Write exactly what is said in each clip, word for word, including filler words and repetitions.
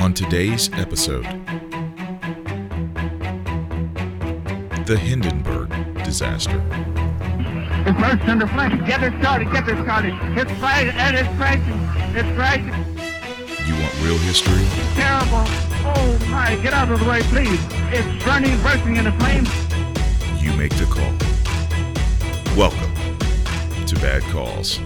On today's episode, the Hindenburg disaster. It's burst under flank. Get it started, get it started. It's right, and it's crashing. It's crashing. You want real history? It's terrible. Oh my, get out of the way, please. It's burning, bursting into flames. You make the call. Welcome to Bad Calls.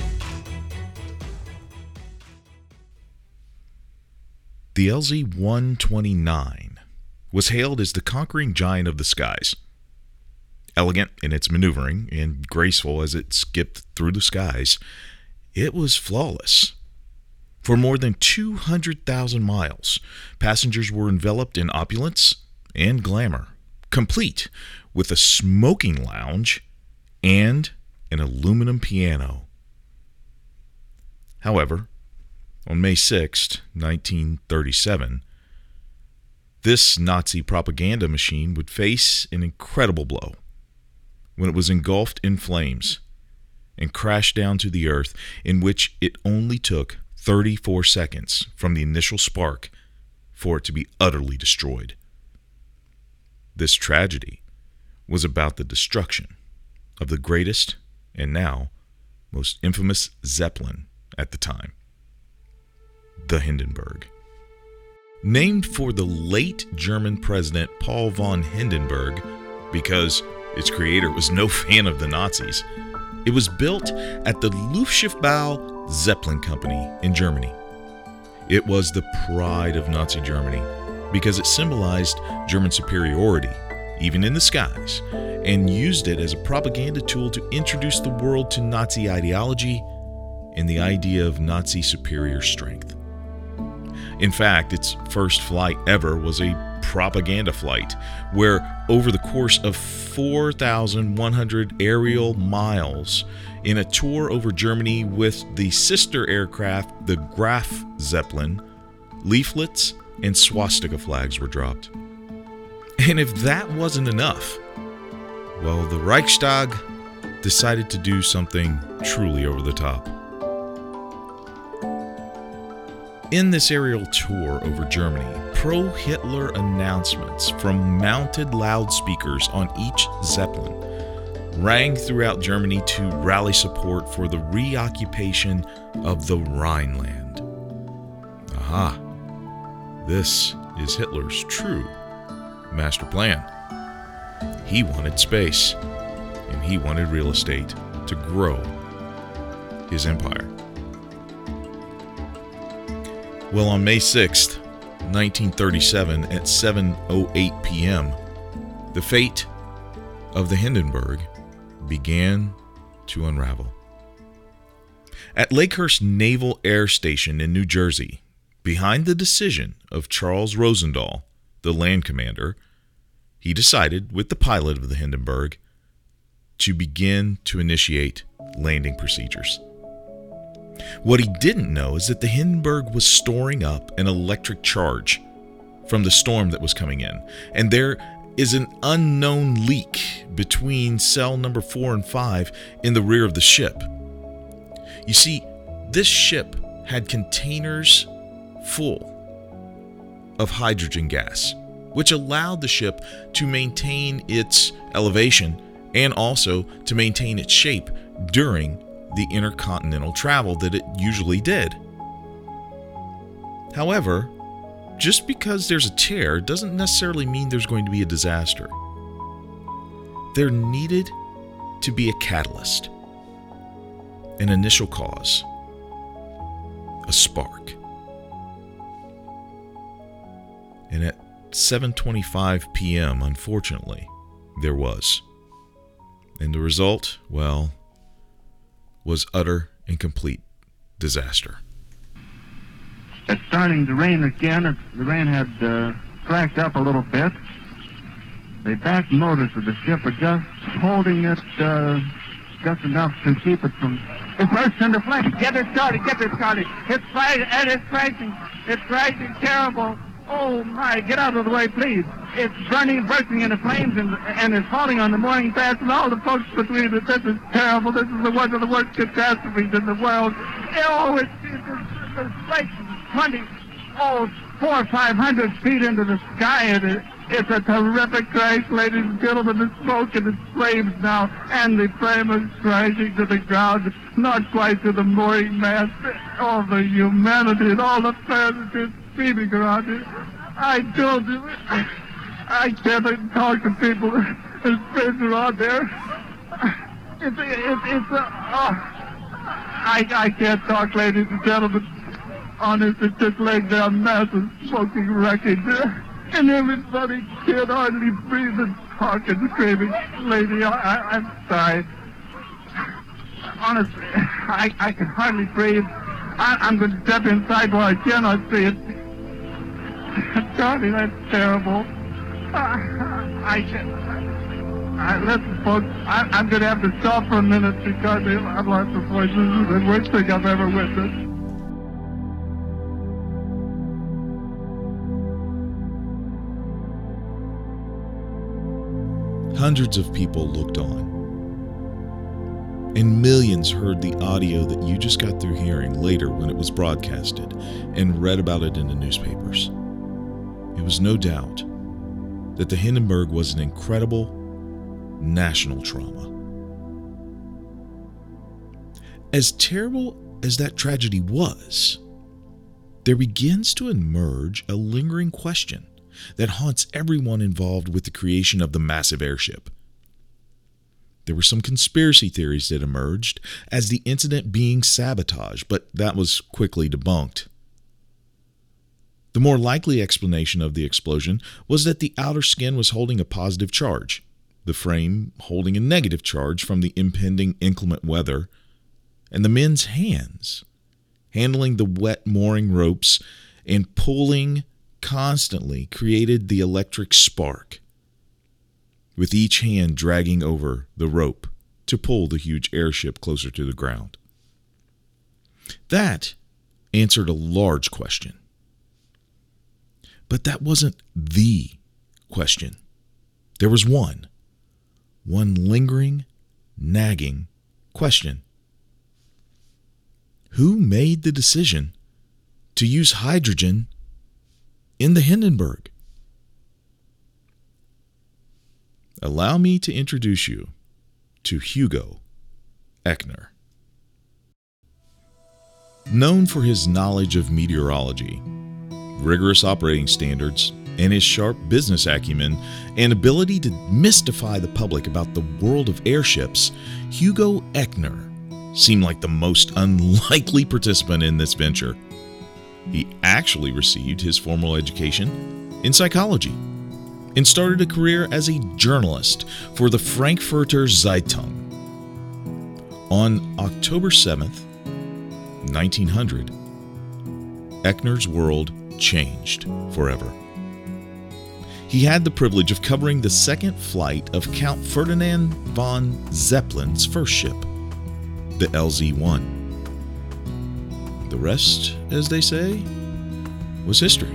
The L Z one twenty-nine was hailed as the conquering giant of the skies. Elegant in its maneuvering and graceful as it skipped through the skies, it was flawless. For more than two hundred thousand miles, passengers were enveloped in opulence and glamour, complete with a smoking lounge and an aluminum piano. However, on May sixth, nineteen thirty-seven, this Nazi propaganda machine would face an incredible blow when it was engulfed in flames and crashed down to the earth, in which it only took thirty-four seconds from the initial spark for it to be utterly destroyed. This tragedy was about the destruction of the greatest and now most infamous Zeppelin at the time, the Hindenburg. Named for the late German President Paul von Hindenburg because its creator was no fan of the Nazis, it was built at the Luftschiffbau Zeppelin Company in Germany. It was the pride of Nazi Germany because it symbolized German superiority, even in the skies, and used it as a propaganda tool to introduce the world to Nazi ideology and the idea of Nazi superior strength. In fact, its first flight ever was a propaganda flight, where over the course of four thousand one hundred aerial miles, in a tour over Germany with the sister aircraft, the Graf Zeppelin, leaflets and swastika flags were dropped. And if that wasn't enough, well, the Reichstag decided to do something truly over the top. In this aerial tour over Germany, pro-Hitler announcements from mounted loudspeakers on each Zeppelin rang throughout Germany to rally support for the reoccupation of the Rhineland. Aha, this is Hitler's true master plan. He wanted space, and he wanted real estate to grow his empire. Well, on May sixth, nineteen thirty-seven, at seven oh eight p.m., the fate of the Hindenburg began to unravel. At Lakehurst Naval Air Station in New Jersey, behind the decision of Charles Rosendahl, the land commander, he decided, with the pilot of the Hindenburg, to begin to initiate landing procedures. What he didn't know is that the Hindenburg was storing up an electric charge from the storm that was coming in, and there is an unknown leak between cell number four and five in the rear of the ship. You see, this ship had containers full of hydrogen gas, which allowed the ship to maintain its elevation and also to maintain its shape during the intercontinental travel that it usually did. However, just because there's a tear doesn't necessarily mean there's going to be a disaster. There needed to be a catalyst, an initial cause, a spark. And at seven twenty-five p.m., unfortunately, there was. And the result, well, was utter and complete disaster. It's starting to rain again. It's, the rain had uh, cracked up a little bit. The back motors of the ship are just holding it uh, just enough to keep it from... It bursts into flames. Get it started, get it started. It's fighting, and it's crashing. It's crashing terrible. Oh my, get out of the way, please. It's burning, bursting into flames, and, and it's falling on the mooring mast, and all the folks between it. This is terrible. This is the one of the worst catastrophes in the world. Oh, it's, it's, it's, it's like twenty, oh, four or five hundred feet into the sky, and it, it's a terrific crash, ladies and gentlemen. The smoke and the flames now, and the frame is crashing to the ground, not quite to the mooring mast. All the humanity and all the passengers screaming around it. I told you, I can't talk to people. There's friends around there. It's, it's, it's a, oh, I, I can't talk, ladies and gentlemen. Honest, it's just laying down massive smoking wreckage. And everybody can't hardly breathe and talk and screaming. Lady, I, I, I'm sorry. Honestly, I, I can hardly breathe. I, I'm going to step inside while I cannot see it. Darling, that's terrible. Uh, I can. I, listen, folks, I, I'm going to have to stop for a minute because I've lost the voice. This is the worst thing I've ever witnessed. Hundreds of people looked on, and millions heard the audio that you just got through hearing later when it was broadcasted and read about it in the newspapers. It was no doubt that the Hindenburg was an incredible national trauma. As terrible as that tragedy was, there begins to emerge a lingering question that haunts everyone involved with the creation of the massive airship. There were some conspiracy theories that emerged as the incident being sabotage, but that was quickly debunked. The more likely explanation of the explosion was that the outer skin was holding a positive charge, the frame holding a negative charge from the impending inclement weather, and the men's hands handling the wet mooring ropes and pulling constantly created the electric spark, with each hand dragging over the rope to pull the huge airship closer to the ground. That answered a large question. But that wasn't the question. There was one, one lingering, nagging question. Who made the decision to use hydrogen in the Hindenburg? Allow me to introduce you to Hugo Echner. Known for his knowledge of meteorology, rigorous operating standards, and his sharp business acumen and ability to mystify the public about the world of airships, Hugo Echner seemed like the most unlikely participant in this venture. He actually received his formal education in psychology and started a career as a journalist for the Frankfurter Zeitung. On October seventh, nineteen hundred, Echner's world changed forever. He had the privilege of covering the second flight of Count Ferdinand von Zeppelin's first ship, the L Z one. The rest, as they say, was history.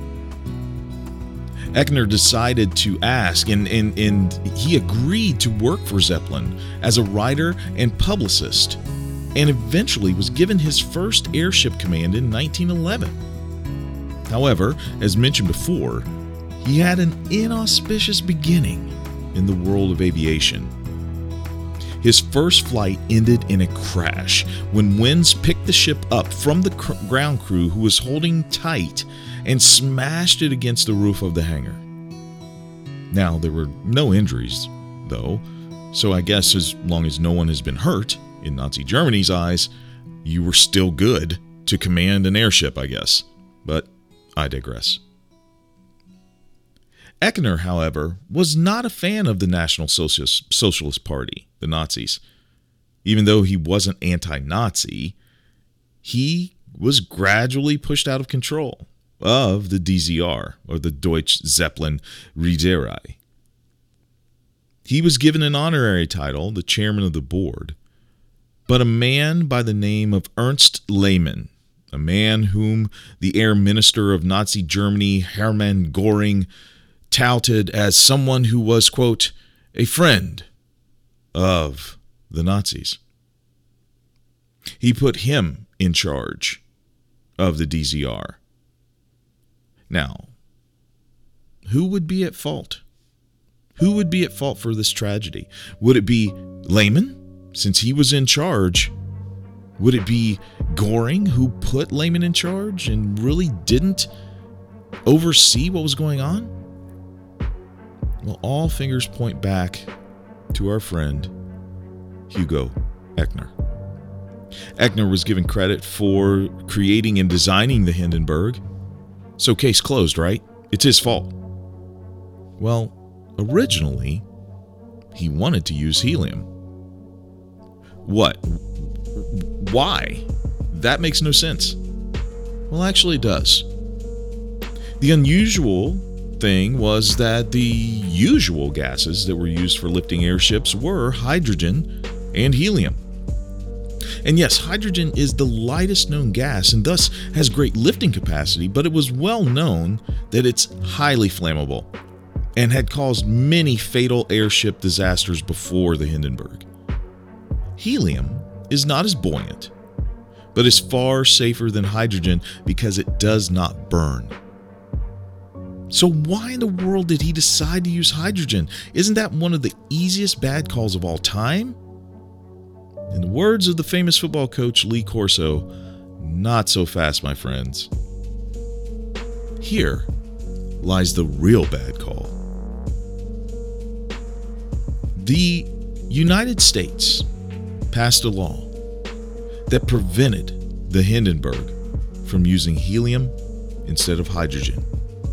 Echner decided to ask, and, and, and he agreed to work for Zeppelin as a writer and publicist, and eventually was given his first airship command in nineteen eleven. However, as mentioned before, he had an inauspicious beginning in the world of aviation. His first flight ended in a crash when winds picked the ship up from the cr- ground crew who was holding tight and smashed it against the roof of the hangar. Now, there were no injuries, though, so I guess as long as no one has been hurt, in Nazi Germany's eyes, you were still good to command an airship, I guess. But I digress. Echner, however, was not a fan of the National Socialist, Socialist Party, the Nazis. Even though he wasn't anti-Nazi, he was gradually pushed out of control of the D Z R, or the Deutsche Zeppelin Reederei. He was given an honorary title, the chairman of the board, but a man by the name of Ernst Lehmann, a man whom the air minister of Nazi Germany, Hermann Göring, touted as someone who was, quote, a friend of the Nazis. He put him in charge of the D Z R. Now, who would be at fault? Who would be at fault for this tragedy? Would it be Lehman, since he was in charge? Would it be Goring, who put Lehman in charge and really didn't oversee what was going on? Well, all fingers point back to our friend Hugo Echner. Echner was given credit for creating and designing the Hindenburg. So case closed, right? It's his fault. Well, originally, he wanted to use helium. What? Why? That makes no sense. Well, actually it does. The unusual thing was that the usual gases that were used for lifting airships were hydrogen and helium. And yes, hydrogen is the lightest known gas and thus has great lifting capacity, but it was well known that it's highly flammable and had caused many fatal airship disasters before the Hindenburg. Helium is not as buoyant, but is far safer than hydrogen because it does not burn. So why in the world did he decide to use hydrogen? Isn't that one of the easiest bad calls of all time? In the words of the famous football coach Lee Corso, not so fast, my friends. Here lies the real bad call. The United States passed a law that prevented the Hindenburg from using helium instead of hydrogen.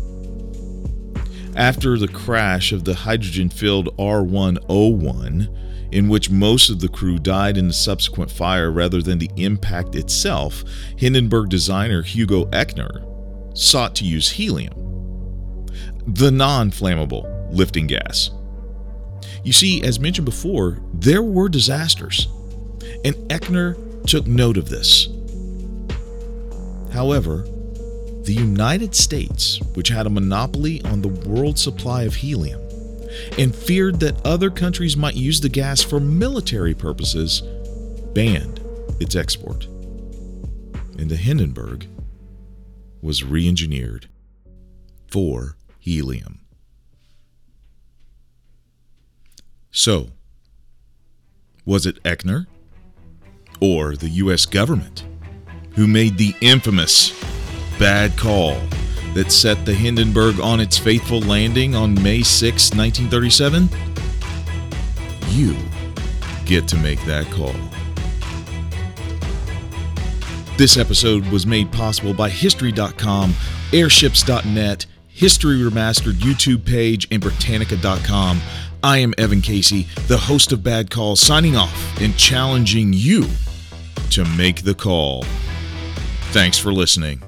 After the crash of the hydrogen-filled R one oh one, in which most of the crew died in the subsequent fire rather than the impact itself, Hindenburg designer Hugo Echner sought to use helium, the non-flammable lifting gas. You see, as mentioned before, there were disasters, and Echner took note of this. However, the United States, which had a monopoly on the world supply of helium, and feared that other countries might use the gas for military purposes, banned its export. And the Hindenburg was re-engineered for helium. So, was it Echner or the U S government who made the infamous bad call that set the Hindenburg on its faithful landing on May sixth, nineteen thirty-seven? You get to make that call. This episode was made possible by History dot com, Airships dot net, History Remastered YouTube page, and Britannica dot com. I am Evan Casey, the host of Bad Call, signing off and challenging you to make the call. Thanks for listening.